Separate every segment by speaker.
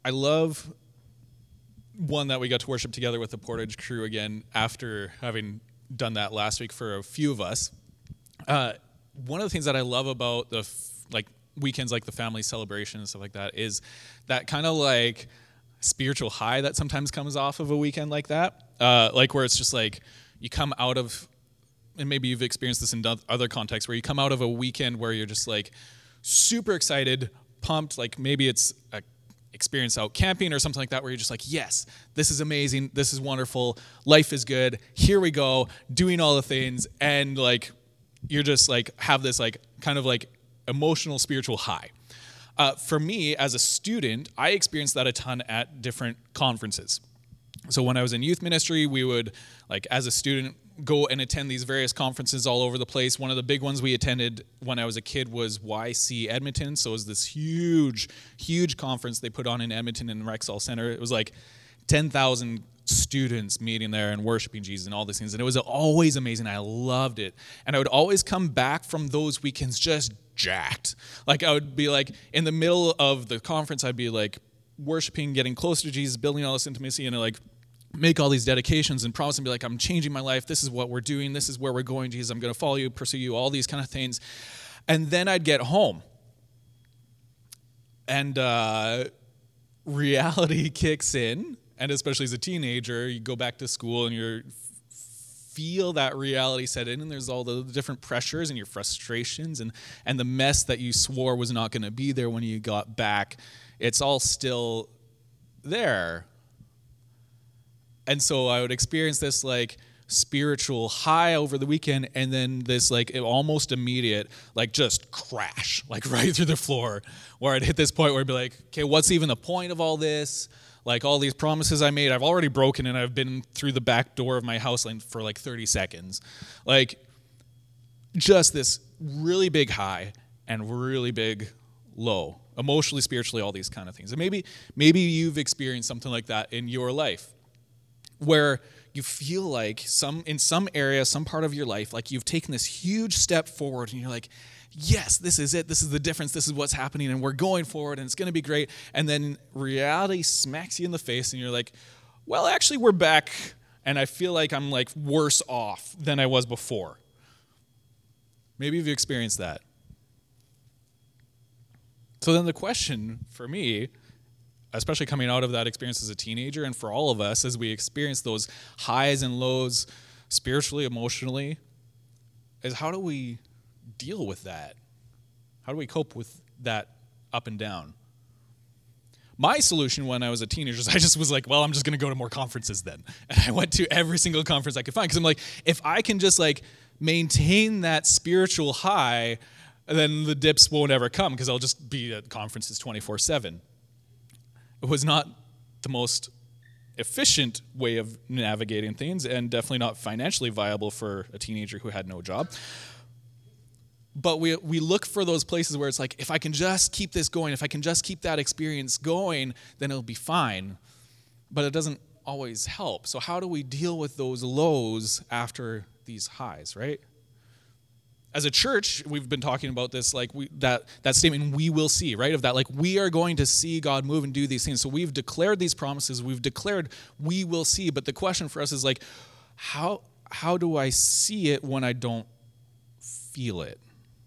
Speaker 1: I love one that we got to worship together with the Portage crew again after having done that last week for a few of us. One of the things that I love about the weekends, like the family celebration and stuff like that, is that kind of like spiritual high that sometimes comes off of a weekend like that. Like where it's just like you come out of, and maybe you've experienced this in other contexts, where you come out of a weekend where you're just like super excited, pumped, like maybe it's a experience out camping or something like that, where you're just like, yes, this is amazing, this is wonderful, life is good, here we go, doing all the things, and like you're just like have this like kind of like emotional spiritual high. For me as a student, I experienced that a ton at different conferences. So when I was in youth ministry, we would, like as a student, go and attend these various conferences all over the place. One of the big ones we attended when I was a kid was YC Edmonton. So it was this huge, huge conference they put on in Edmonton in the Rexall Center. It was like 10,000 students meeting there and worshiping Jesus and all these things. And it was always amazing. I loved it. And I would always come back from those weekends just jacked. Like I would be like, in the middle of the conference, I'd be like worshiping, getting closer to Jesus, building all this intimacy, and like make all these dedications and promise and be like, I'm changing my life. This is what we're doing. This is where we're going, Jesus. I'm going to follow you, pursue you, all these kind of things. And then I'd get home. And reality kicks in. And especially as a teenager, you go back to school and you feel that reality set in. And there's all the different pressures and your frustrations and the mess that you swore was not going to be there when you got back. It's all still there. And so I would experience this like spiritual high over the weekend, and then this like almost immediate like just crash like right through the floor, where I'd hit this point where I'd be like, okay, what's even the point of all this? Like all these promises I made, I've already broken, and I've been through the back door of my house for like 30 seconds. Like just this really big high and really big low, emotionally, spiritually, all these kind of things. And maybe you've experienced something like that in your life, where you feel like in some area, some part of your life, like you've taken this huge step forward and you're like, yes, this is it. This is the difference. This is what's happening, and we're going forward, and it's going to be great. And then reality smacks you in the face and you're like, well, actually we're back, and I feel like I'm like worse off than I was before. Maybe you've experienced that. So then the question for me, especially coming out of that experience as a teenager, and for all of us as we experience those highs and lows spiritually, emotionally, is how do we deal with that? How do we cope with that up and down? My solution when I was a teenager is I just was like, well, I'm just going to go to more conferences then. And I went to every single conference I could find, because I'm like, if I can just like maintain that spiritual high, then the dips won't ever come, because I'll just be at conferences 24/7. It was not the most efficient way of navigating things, and definitely not financially viable for a teenager who had no job. But we look for those places where it's like, if I can just keep this going, if I can just keep that experience going, then it'll be fine. But it doesn't always help. So how do we deal with those lows after these highs, right? As a church, we've been talking about this, like that statement, we will see, right? Of that, like we are going to see God move and do these things. So we've declared these promises. We've declared we will see. But the question for us is like, how do I see it when I don't feel it?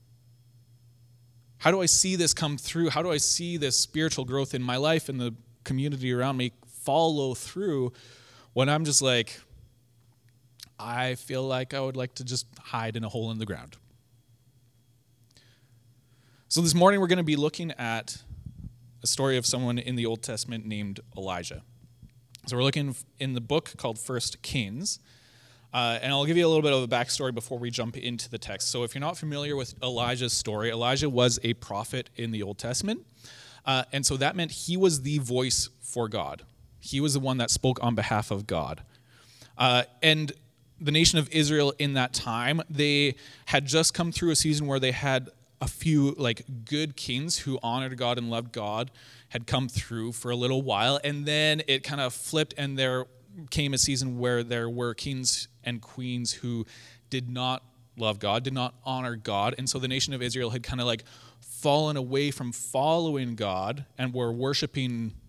Speaker 1: How do I see this come through? How do I see this spiritual growth in my life and the community around me follow through when I'm just like, I feel like I would like to just hide in a hole in the ground? So this morning we're going to be looking at a story of someone in the Old Testament named Elijah. So we're looking in the book called 1 Kings. And I'll give you a little bit of a backstory before we jump into the text. So if you're not familiar with Elijah's story, Elijah was a prophet in the Old Testament. And so that meant he was the voice for God. He was the one that spoke on behalf of God. And the nation of Israel in that time, they had just come through a season where they had a few like good kings who honored God and loved God had come through for a little while. And then it kind of flipped, and there came a season where there were kings and queens who did not love God, did not honor God. And so the nation of Israel had kind of like fallen away from following God and were worshiping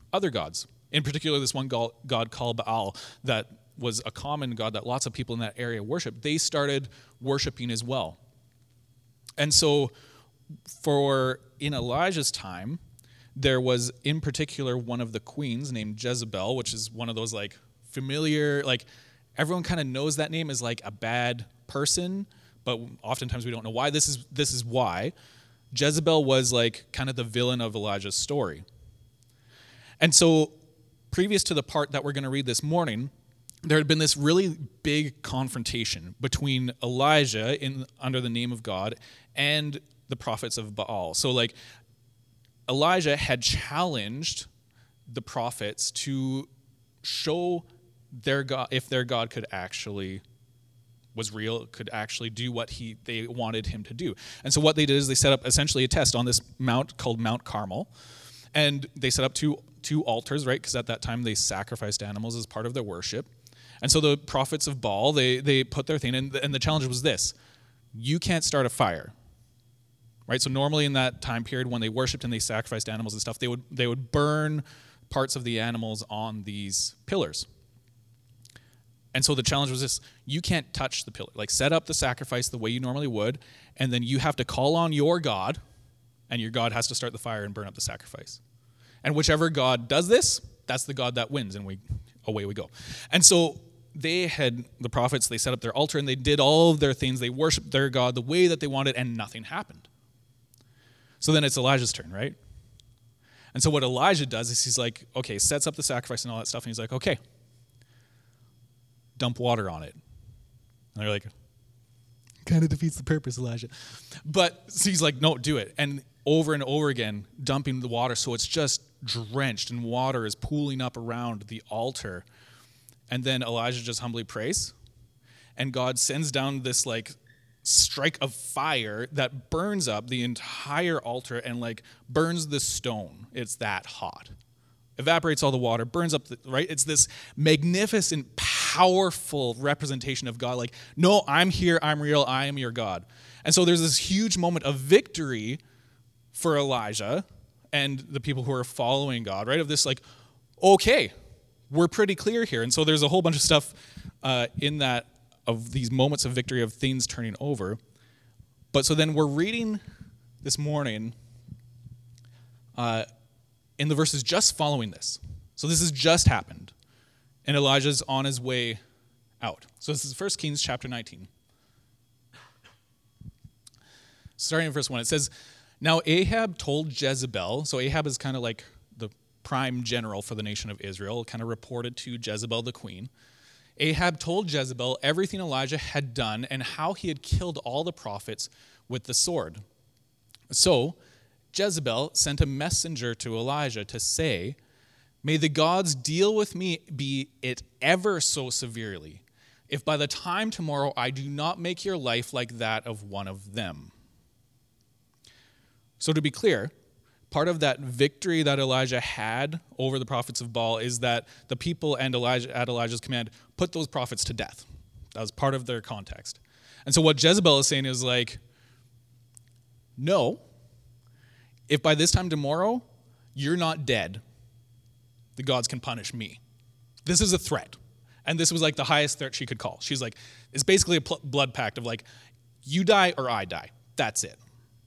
Speaker 1: other gods. In particular, this one god called Baal that was a common god that lots of people in that area worshiped. They started worshiping as well. And so in Elijah's time, there was in particular one of the queens named Jezebel, which is one of those like familiar, like everyone kind of knows that name as like a bad person, but oftentimes we don't know why. This is why. Jezebel was like kind of the villain of Elijah's story. And so previous to the part that we're going to read this morning, there had been this really big confrontation between Elijah under the name of God and the prophets of Baal. So like Elijah had challenged the prophets to show their God, if their God could actually was real, could actually do what they wanted him to do. And so what they did is they set up essentially a test on this mount called Mount Carmel. And they set up two altars, right? Because at that time they sacrificed animals as part of their worship. And so the prophets of Baal, they put their thing in, and the challenge was this: you can't start a fire, right? So normally in that time period when they worshipped and they sacrificed animals and stuff, they would burn parts of the animals on these pillars. And so the challenge was this: you can't touch the pillar. Like, set up the sacrifice the way you normally would, and then you have to call on your God, and your God has to start the fire and burn up the sacrifice. And whichever God does this, that's the God that wins, and away we go. And so the prophets, they set up their altar, and they did all of their things. They worshiped their God the way that they wanted, and nothing happened. So then it's Elijah's turn, right? And so what Elijah does is he's like, okay, sets up the sacrifice and all that stuff, and he's like, okay, dump water on it. And they're like, kind of defeats the purpose, Elijah. But so he's like, no, do it. And over again, dumping the water so it's just drenched and water is pooling up around the altar. And then Elijah just humbly prays. And God sends down this like strike of fire that burns up the entire altar and like burns the stone. It's that hot. Evaporates all the water, burns up right? It's this magnificent, powerful representation of God. Like, no, I'm here, I'm real, I am your God. And so there's this huge moment of victory for Elijah and the people who are following God, right? Of this like, okay, we're pretty clear here. And so there's a whole bunch of stuff in that, of these moments of victory, of things turning over. But so then we're reading this morning in the verses just following this. So this has just happened, and Elijah's on his way out. So this is 1 Kings chapter 19. Starting in verse 1, it says, "Now Ahab told Jezebel," so Ahab is kind of like the prime general for the nation of Israel, kind of reported to Jezebel the queen. Ahab told Jezebel everything Elijah had done and how he had killed all the prophets with the sword. So Jezebel sent a messenger to Elijah to say, "May the gods deal with me, be it ever so severely, if by the time tomorrow I do not make your life like that of one of them." So to be clear, part of that victory that Elijah had over the prophets of Baal is that the people and Elijah, at Elijah's command, put those prophets to death. That was part of their context. And so what Jezebel is saying is like, no, if by this time tomorrow you're not dead, the gods can punish me. This is a threat. And this was like the highest threat she could call. She's like, it's basically a blood pact of like, you die or I die. That's it.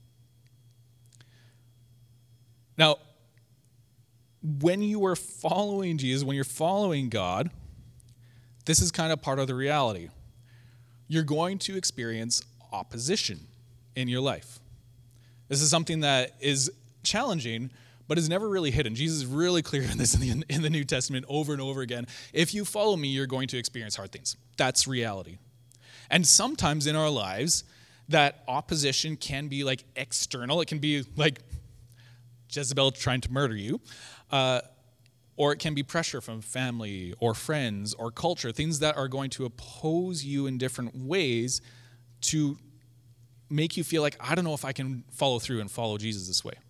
Speaker 1: Now, when you are following Jesus, when you're following God, this is kind of part of the reality. You're going to experience opposition in your life. This is something that is challenging, but is never really hidden. Jesus is really clear on this in the New Testament over and over again. If you follow me, you're going to experience hard things. That's reality. And sometimes in our lives, that opposition can be like external. It can be like Jezebel trying to murder you, or it can be pressure from family or friends or culture, things that are going to oppose you in different ways to make you feel like, I don't know if I can follow through and follow Jesus this way.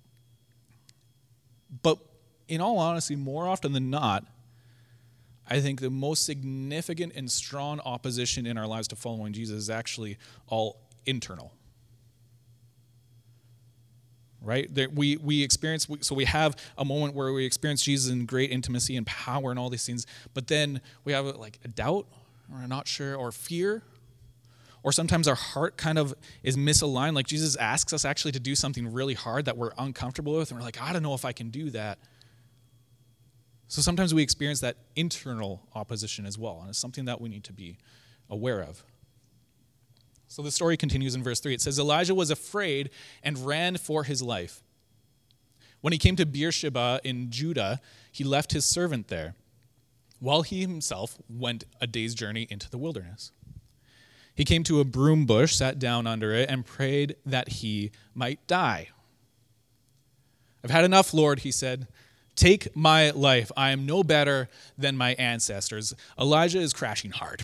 Speaker 1: But in all honesty, more often than not, I think the most significant and strong opposition in our lives to following Jesus is actually all internal. right? We have a moment where we experience Jesus in great intimacy and power and all these things, but then we have like a doubt, or not sure, or fear, or sometimes our heart kind of is misaligned. Like Jesus asks us actually to do something really hard that we're uncomfortable with, and we're like, I don't know if I can do that. So sometimes we experience that internal opposition as well, and it's something that we need to be aware of. So the story continues in verse 3. It says, Elijah was afraid and ran for his life. When he came to Beersheba in Judah, he left his servant there, while he himself went a day's journey into the wilderness. He came to a broom bush, sat down under it, and prayed that he might die. I've had enough, Lord, he said. Take my life. I am no better than my ancestors. Elijah is crashing hard.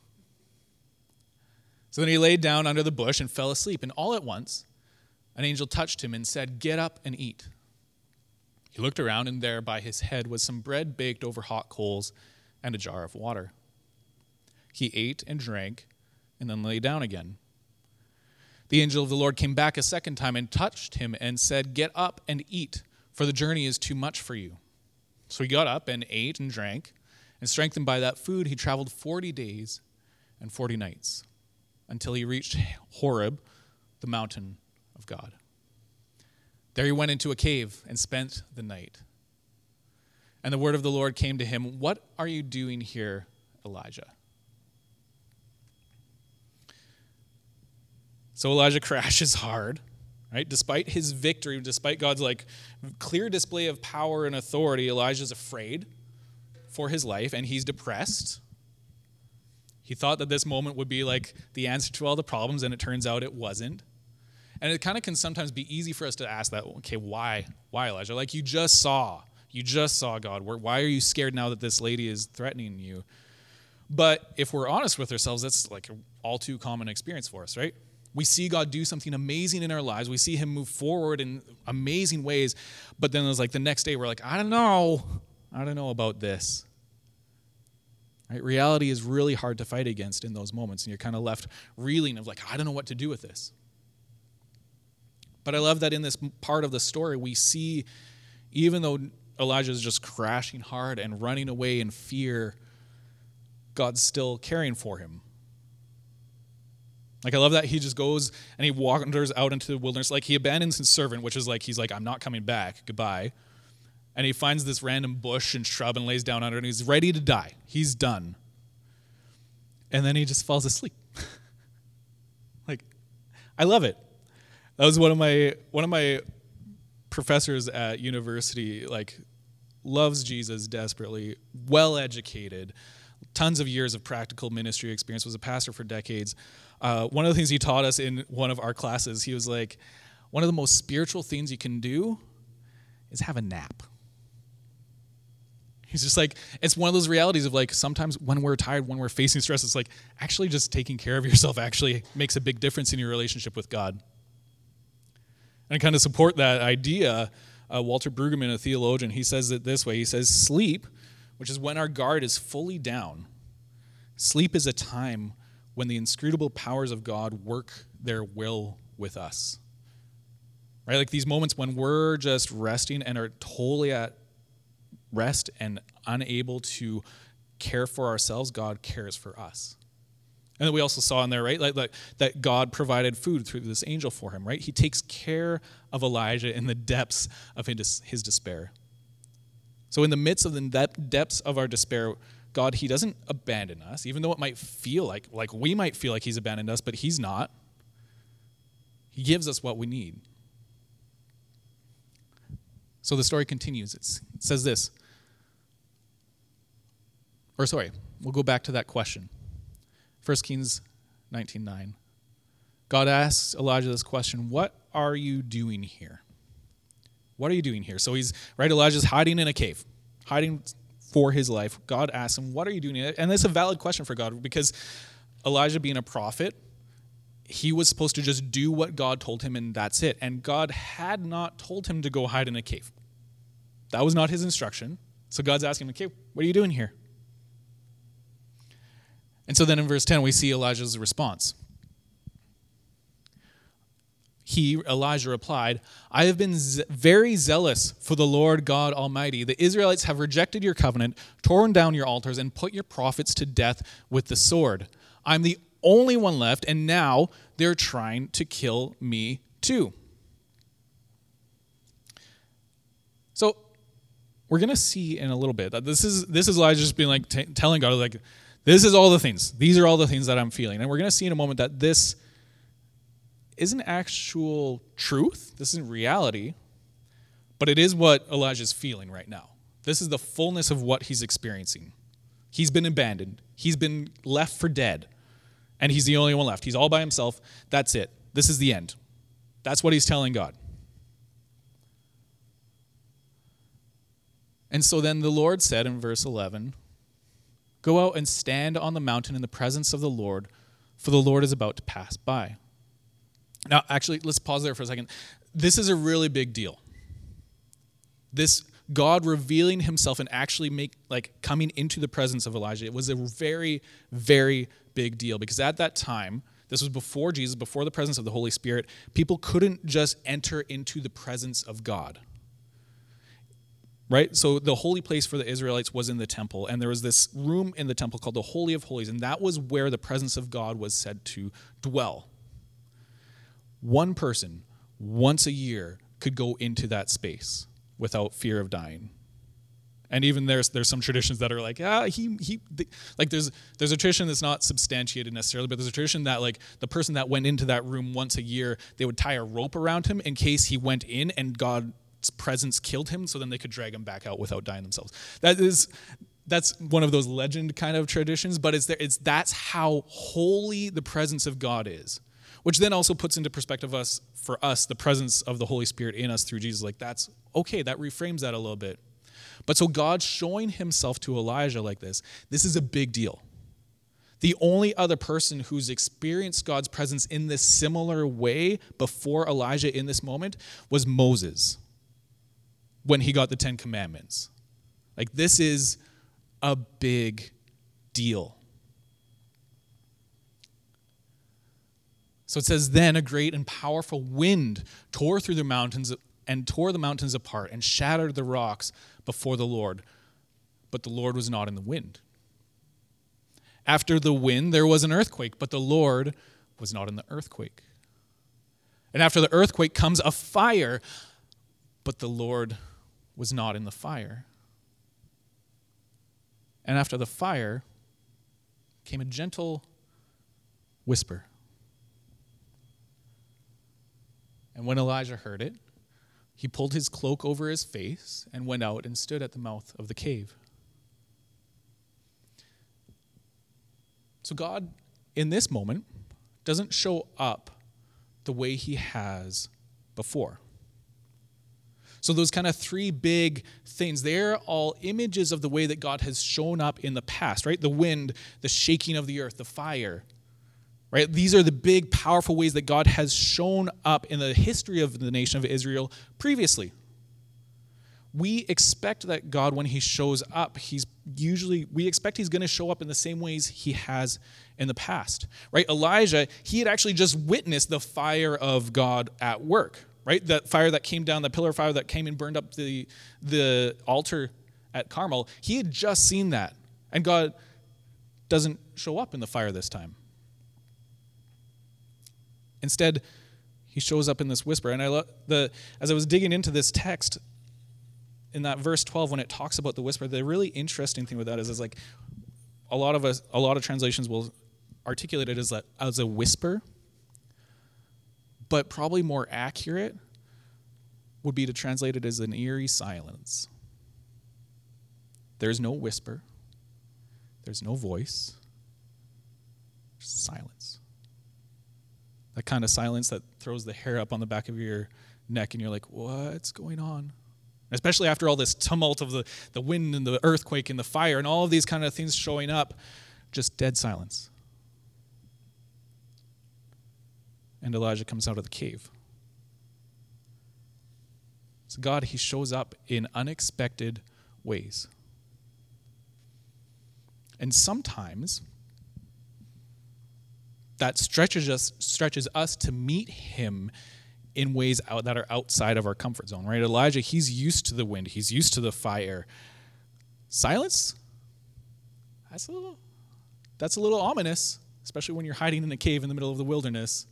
Speaker 1: So then he laid down under the bush and fell asleep. And all at once, an angel touched him and said, Get up and eat. He looked around, and there by his head was some bread baked over hot coals and a jar of water. He ate and drank and then lay down again. The angel of the Lord came back a second time and touched him and said, Get up and eat, for the journey is too much for you. So he got up and ate and drank, and strengthened by that food, he traveled 40 days and 40 nights. Until he reached Horeb, the mountain of God. There he went into a cave and spent the night. And the word of the Lord came to him, What are you doing here, Elijah? So Elijah crashes hard, right? Despite his victory, despite God's clear display of power and authority, Elijah's afraid for his life, and he's depressed. He thought that this moment would be like the answer to all the problems, and it turns out it wasn't. And it kind of can sometimes be easy for us to ask that, okay, why? Why, Elijah? Like you just saw God. Why are you scared now that this lady is threatening you? But if we're honest with ourselves, that's like an all too common experience for us, right? We see God do something amazing in our lives. We see him move forward in amazing ways. But then it's like the next day we're like, I don't know about this. Right? Reality is really hard to fight against in those moments, and you're kind of left reeling of like, I don't know what to do with this. But I love that in this part of the story, we see, even though Elijah is just crashing hard and running away in fear, God's still caring for him. Like, I love that he just goes and he wanders out into the wilderness. Like, he abandons his servant, which is like, he's like, I'm not coming back. Goodbye. And he finds this random bush and shrub and lays down under it, and he's ready to die. He's done. And then he just falls asleep. Like, I love it. That was one of my professors at university, like, loves Jesus desperately, well-educated, tons of years of practical ministry experience, was a pastor for decades. One of the things he taught us in one of our classes, he was like, one of the most spiritual things you can do is have a nap. He's just like, it's one of those realities of like, sometimes when we're tired, when we're facing stress, it's like, actually just taking care of yourself actually makes a big difference in your relationship with God. And kind of support that idea, Walter Brueggemann, a theologian, he says it this way. He says, sleep, which is when our guard is fully down, sleep is a time when the inscrutable powers of God work their will with us. Right? Like these moments when we're just resting and are totally at rest and unable to care for ourselves, God cares for us. And then we also saw in there, right, like that God provided food through this angel for him, right? He takes care of Elijah in the depths of his despair. So in the midst of the depths of our despair, God, he doesn't abandon us, even though it might feel like we might feel like he's abandoned us, but he's not. He gives us what we need. So the story continues. It says this. We'll go back to that question. 1 Kings 19:9. God asks Elijah this question, what are you doing here? What are you doing here? So Elijah's hiding in a cave, hiding for his life. God asks him, what are you doing here? And that's a valid question for God, because Elijah, being a prophet, he was supposed to just do what God told him, and that's it. And God had not told him to go hide in a cave. That was not his instruction. So God's asking him, okay, what are you doing here? And so then in verse 10, we see Elijah's response. Elijah, replied, I have been very zealous for the Lord God Almighty. The Israelites have rejected your covenant, torn down your altars, and put your prophets to death with the sword. I'm the only one left, and now they're trying to kill me too. So we're going to see in a little bit that this is Elijah just being like telling God, like, this is all the things. These are all the things that I'm feeling. And we're going to see in a moment that this isn't actual truth. This isn't reality. But it is what Elijah's feeling right now. This is the fullness of what he's experiencing. He's been abandoned. He's been left for dead. And he's the only one left. He's all by himself. That's it. This is the end. That's what he's telling God. And so then the Lord said in verse 11, go out and stand on the mountain in the presence of the Lord, for the Lord is about to pass by. Now, actually, let's pause there for a second. This is a really big deal. This God revealing himself and actually coming into the presence of Elijah, it was a very, very big deal, because at that time, this was before Jesus, before the presence of the Holy Spirit, people couldn't just enter into the presence of God. Right? So the holy place for the Israelites was in the temple, and there was this room in the temple called the Holy of Holies, and that was where the presence of God was said to dwell. One person, once a year, could go into that space without fear of dying. And even there's some traditions that are like, there's a tradition that's not substantiated necessarily, but there's a tradition that like the person that went into that room once a year, they would tie a rope around him in case he went in and God's presence killed him, so then they could drag him back out without dying themselves. That's one of those legend kind of traditions, but that's how holy the presence of God is. Which then also puts into perspective for us the presence of the Holy Spirit in us through Jesus. Like, that's okay, that reframes that a little bit. But so God showing himself to Elijah like this is a big deal. The only other person who's experienced God's presence in this similar way before Elijah in this moment was Moses, when he got the 10 Commandments. Like, this is a big deal. So it says, then a great and powerful wind tore through the mountains and tore the mountains apart and shattered the rocks before the Lord. But the Lord was not in the wind. After the wind, there was an earthquake, but the Lord was not in the earthquake. And after the earthquake comes a fire, but the Lord was not in the fire. And after the fire came a gentle whisper. And when Elijah heard it, he pulled his cloak over his face and went out and stood at the mouth of the cave. So God, in this moment, doesn't show up the way he has before. So those kind of three big things, they're all images of the way that God has shown up in the past, right? The wind, the shaking of the earth, the fire. Right? These are the big, powerful ways that God has shown up in the history of the nation of Israel previously. We expect that God, when he shows up, we expect he's going to show up in the same ways he has in the past. Right? Elijah, he had actually just witnessed the fire of God at work. Right? That fire that came down, the pillar of fire that came and burned up the altar at Carmel. He had just seen that. And God doesn't show up in the fire this time. Instead, he shows up in this whisper. And as I was digging into this text, in that verse 12, when it talks about the whisper, the really interesting thing with that is like a lot of translations will articulate it as a whisper, but probably more accurate would be to translate it as an eerie silence. There's no whisper. There's no voice. Just silence. That kind of silence that throws the hair up on the back of your neck and you're like, what's going on? Especially after all this tumult of the wind and the earthquake and the fire and all of these kind of things showing up, just dead silence. And Elijah comes out of the cave. So God, he shows up in unexpected ways. And sometimes that stretches us to meet him in ways that are outside of our comfort zone, right? Elijah, he's used to the wind. He's used to the fire. Silence? That's a little ominous, especially when you're hiding in a cave in the middle of the wilderness.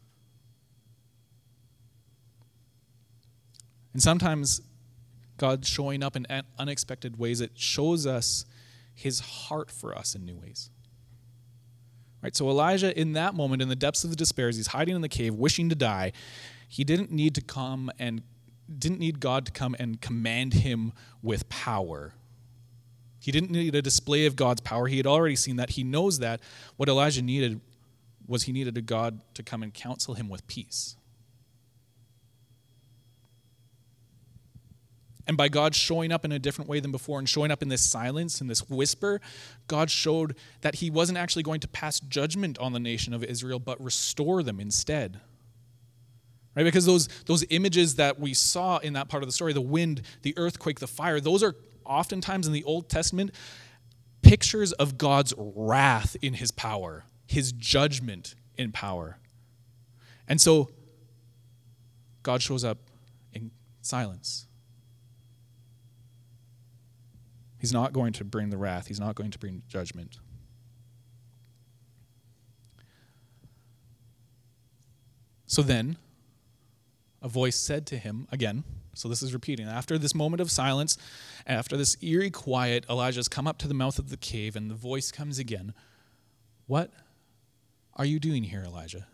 Speaker 1: And sometimes God showing up in unexpected ways, it shows us his heart for us in new ways. Right? So Elijah, in that moment, in the depths of the despair, as he's hiding in the cave, wishing to die, he didn't need God to come and command him with power. He didn't need a display of God's power. He had already seen that. He knows that. What Elijah needed was he needed a God to come and counsel him with peace. And by God showing up in a different way than before and showing up in this silence and this whisper, God showed that he wasn't actually going to pass judgment on the nation of Israel, but restore them instead. Right? Because those images that we saw in that part of the story, the wind, the earthquake, the fire, those are oftentimes in the Old Testament pictures of God's wrath in his power, his judgment in power. And so God shows up in silence. He's not going to bring the wrath. He's not going to bring judgment. So then, a voice said to him, again, so this is repeating, after this moment of silence, after this eerie quiet, Elijah's come up to the mouth of the cave, and the voice comes again. What are you doing here, Elijah?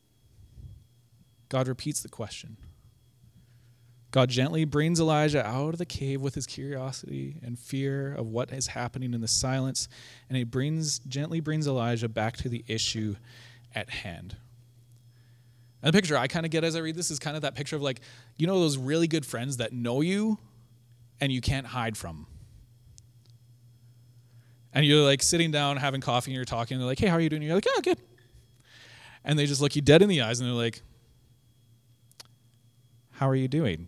Speaker 1: God repeats the question. God gently brings Elijah out of the cave with his curiosity and fear of what is happening in the silence, and he gently brings Elijah back to the issue at hand. And the picture I kind of get as I read this is kind of that picture of like, you know those really good friends that know you and you can't hide from. And you're like sitting down, having coffee, and you're talking, and they're like, hey, how are you doing? And you're like, yeah, good. And they just look you dead in the eyes, and they're like, how are you doing?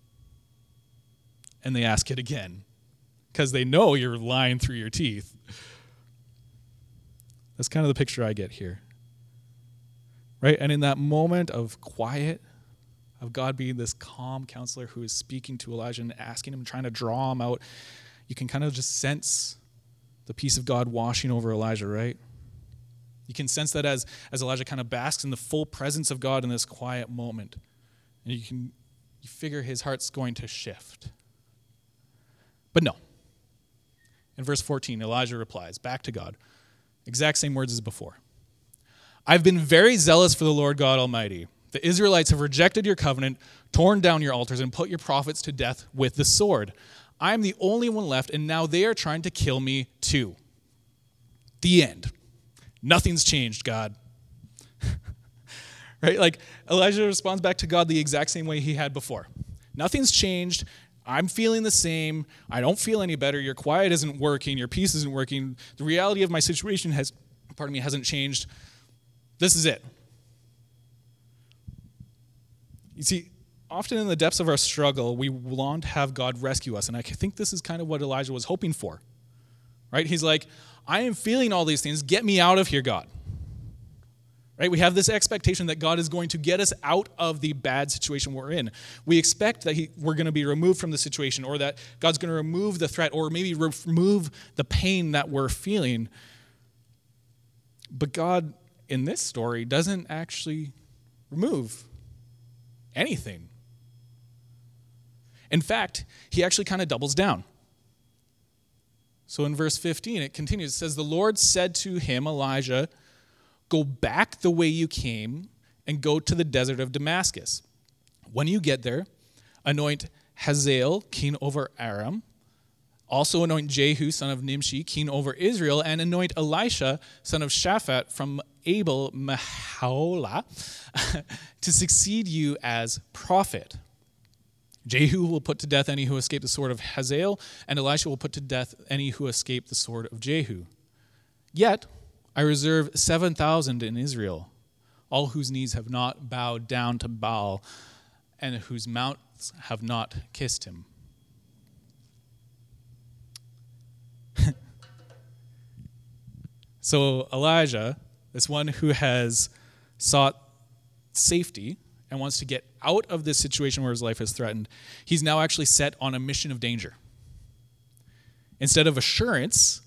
Speaker 1: And they ask it again because they know you're lying through your teeth. That's kind of the picture I get here. Right? And in that moment of quiet, of God being this calm counselor who is speaking to Elijah and asking him, trying to draw him out, you can kind of just sense the peace of God washing over Elijah, right? You can sense that as Elijah kind of basks in the full presence of God in this quiet moment. And you figure his heart's going to shift. But no. In verse 14, Elijah replies back to God. Exact same words as before. I've been very zealous for the Lord God Almighty. The Israelites have rejected your covenant, torn down your altars, and put your prophets to death with the sword. I am the only one left, and now they are trying to kill me too. The end. Nothing's changed, God. Right? Like Elijah responds back to God the exact same way he had before. Nothing's changed. I'm feeling the same. I don't feel any better. Your quiet isn't working. Your peace isn't working. The reality of my situation hasn't changed. This is it. You see, often in the depths of our struggle, we long to have God rescue us. And I think this is kind of what Elijah was hoping for. Right? He's like, I am feeling all these things. Get me out of here, God. Right? We have this expectation that God is going to get us out of the bad situation we're in. We expect that we're going to be removed from the situation, or that God's going to remove the threat, or maybe remove the pain that we're feeling. But God, in this story, doesn't actually remove anything. In fact, he actually kind of doubles down. So in verse 15, it continues. It says, the Lord said to him, Elijah, go back the way you came and go to the desert of Damascus. When you get there, anoint Hazael, king over Aram. Also anoint Jehu, son of Nimshi, king over Israel, and anoint Elisha, son of Shaphat, from Abel Maholah, to succeed you as prophet. Jehu will put to death any who escape the sword of Hazael, and Elisha will put to death any who escape the sword of Jehu. Yet I reserve 7,000 in Israel, all whose knees have not bowed down to Baal, and whose mouths have not kissed him. So Elijah, this one who has sought safety and wants to get out of this situation where his life is threatened, he's now actually set on a mission of danger. Instead of assurance,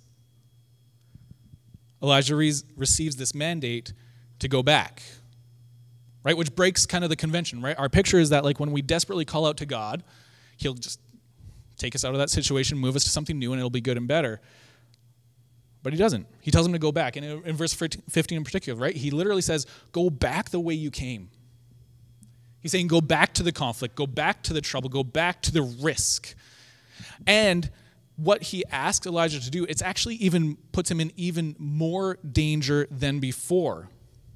Speaker 1: Elijah receives this mandate to go back, right? Which breaks kind of the convention, right? Our picture is that like when we desperately call out to God, he'll just take us out of that situation, move us to something new, and it'll be good and better. But he doesn't. He tells him to go back. And in verse 15 in particular, right? He literally says, go back the way you came. He's saying go back to the conflict, go back to the trouble, go back to the risk. And what he asks Elijah to do, it's actually even puts him in even more danger than before.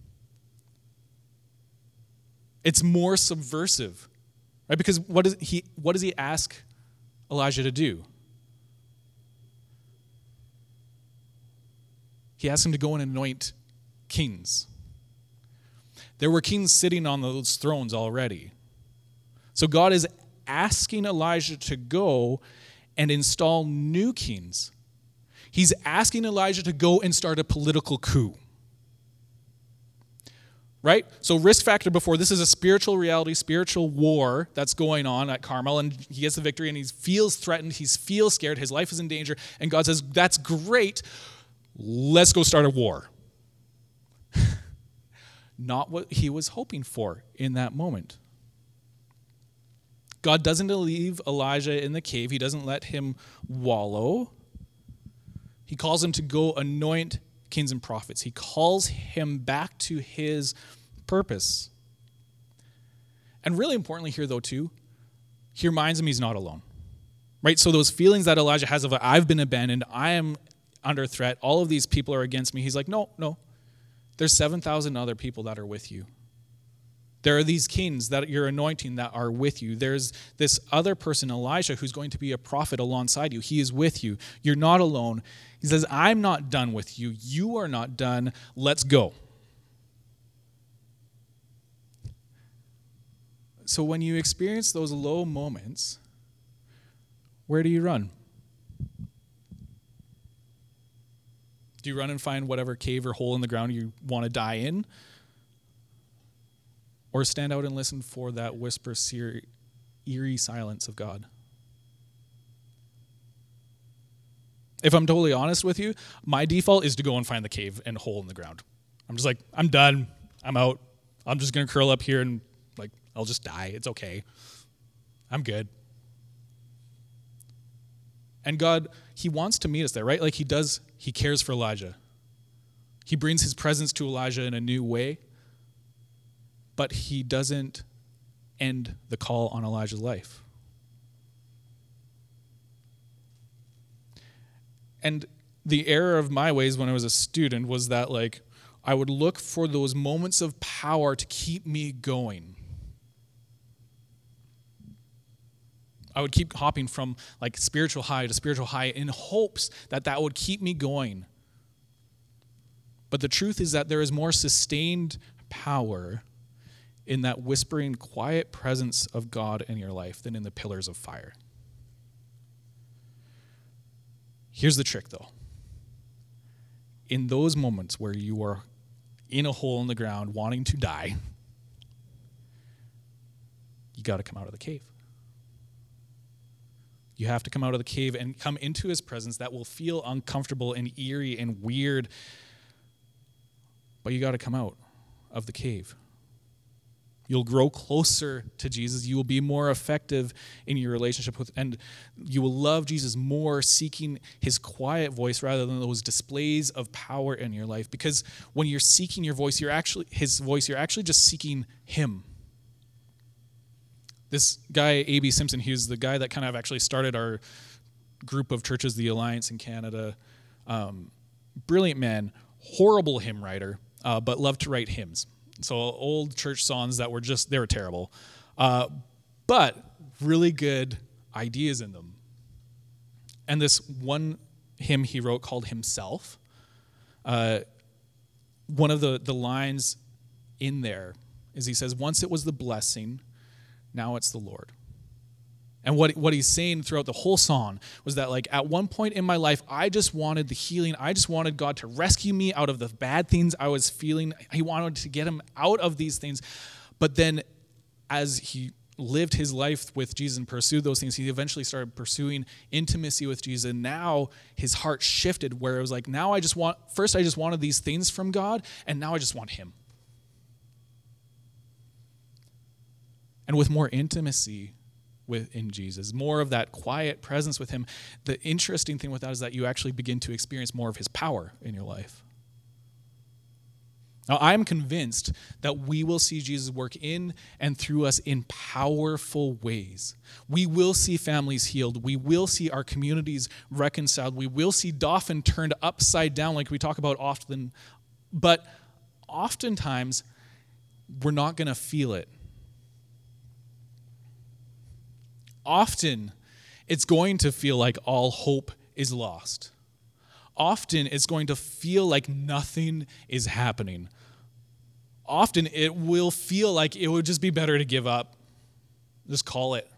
Speaker 1: It's more subversive, right? Because what does he ask Elijah to do? He asks him to go and anoint kings. There were kings sitting on those thrones already. So God is asking Elijah to go and install new kings. He's asking Elijah to go and start a political coup. Right? So risk factor before, this is a spiritual reality, spiritual war that's going on at Carmel, and he gets the victory, and he feels threatened, he feels scared, his life is in danger, and God says, that's great, let's go start a war. Not what he was hoping for in that moment. God doesn't leave Elijah in the cave. He doesn't let him wallow. He calls him to go anoint kings and prophets. He calls him back to his purpose. And really importantly here, though, too, he reminds him he's not alone. Right? So those feelings that Elijah has of, I've been abandoned, I am under threat, all of these people are against me. He's like, no. There's 7,000 other people that are with you. There are these kings that you're anointing that are with you. There's this other person, Elijah, who's going to be a prophet alongside you. He is with you. You're not alone. He says, I'm not done with you. You are not done. Let's go. So when you experience those low moments, where do you run? Do you run and find whatever cave or hole in the ground you want to die in? Or stand out and listen for that whisper, eerie silence of God? If I'm totally honest with you, my default is to go and find the cave and hole in the ground. I'm just like, I'm done. I'm out. I'm just going to curl up here and like, I'll just die. It's okay. I'm good. And God, he wants to meet us there, right? Like he cares for Elijah. He brings his presence to Elijah in a new way. But he doesn't end the call on Elijah's life. And the error of my ways when I was a student was that like I would look for those moments of power to keep me going. I would keep hopping from like spiritual high to spiritual high in hopes that that would keep me going. But the truth is that there is more sustained power in that whispering, quiet presence of God in your life than in the pillars of fire. Here's the trick, though. In those moments where you are in a hole in the ground wanting to die, you got to come out of the cave. You have to come out of the cave and come into his presence. That will feel uncomfortable and eerie and weird, but you got to come out of the cave. You'll grow closer to Jesus. You will be more effective in your relationship with, and you will love Jesus more, seeking his quiet voice rather than those displays of power in your life. Because when you're seeking his voice, you're actually just seeking him. This guy, A.B. Simpson, he was the guy that kind of actually started our group of churches, the Alliance in Canada. Brilliant man, horrible hymn writer, but loved to write hymns. So old church songs that were they were terrible, but really good ideas in them. And this one hymn he wrote called Himself, one of the lines in there is he says, once it was the blessing, now it's the Lord. And what he's saying throughout the whole song was that like at one point in my life, I just wanted the healing. I just wanted God to rescue me out of the bad things I was feeling. He wanted to get him out of these things. But then as he lived his life with Jesus and pursued those things, he eventually started pursuing intimacy with Jesus. And now his heart shifted where it was like, now I just wanted these things from God, and now I just want him. And with more intimacy in Jesus, more of that quiet presence with him, the interesting thing with that is that you actually begin to experience more of his power in your life. Now, I'm convinced that we will see Jesus work in and through us in powerful ways. We will see families healed. We will see our communities reconciled. We will see Dauphin turned upside down like we talk about often. But oftentimes, we're not going to feel it. Often, it's going to feel like all hope is lost. Often, it's going to feel like nothing is happening. Often, it will feel like it would just be better to give up. Just call it.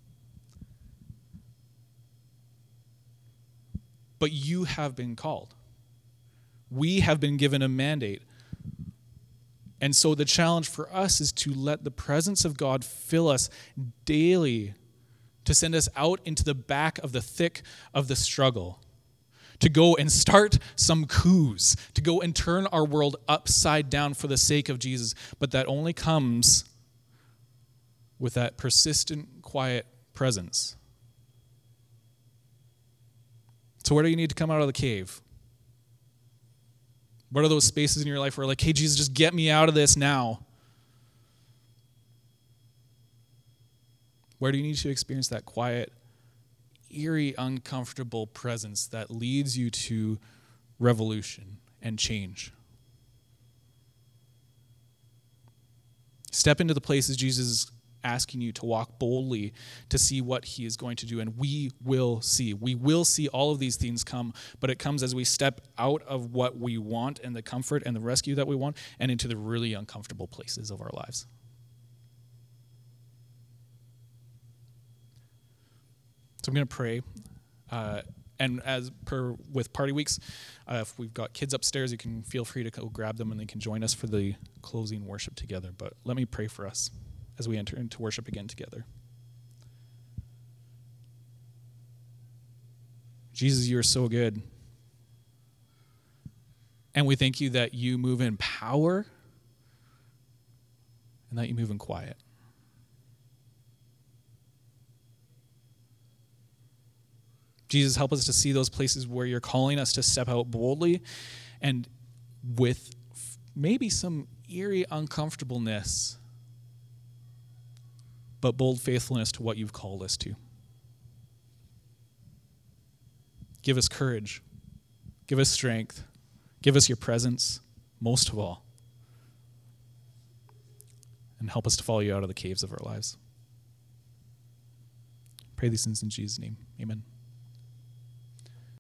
Speaker 1: But you have been called. We have been given a mandate. And so the challenge for us is to let the presence of God fill us daily, to send us out into the back of the thick of the struggle, to go and start some coups, to go and turn our world upside down for the sake of Jesus. But that only comes with that persistent, quiet presence. So where do you need to come out of the cave? What are those spaces in your life where like, hey, Jesus, just get me out of this now? Where do you need to experience that quiet, eerie, uncomfortable presence that leads you to revolution and change? Step into the places Jesus is asking you to walk boldly to see what he is going to do, and we will see. We will see all of these things come, but it comes as we step out of what we want and the comfort and the rescue that we want and into the really uncomfortable places of our lives. So I'm going to pray. And as per with party weeks, if we've got kids upstairs, you can feel free to go grab them and they can join us for the closing worship together. But let me pray for us as we enter into worship again together. Jesus, you are so good. And we thank you that you move in power and that you move in quiet. Jesus, help us to see those places where you're calling us to step out boldly and with maybe some eerie uncomfortableness, but bold faithfulness to what you've called us to. Give us courage. Give us strength. Give us your presence, most of all. And help us to follow you out of the caves of our lives. Pray these things in Jesus' name. Amen.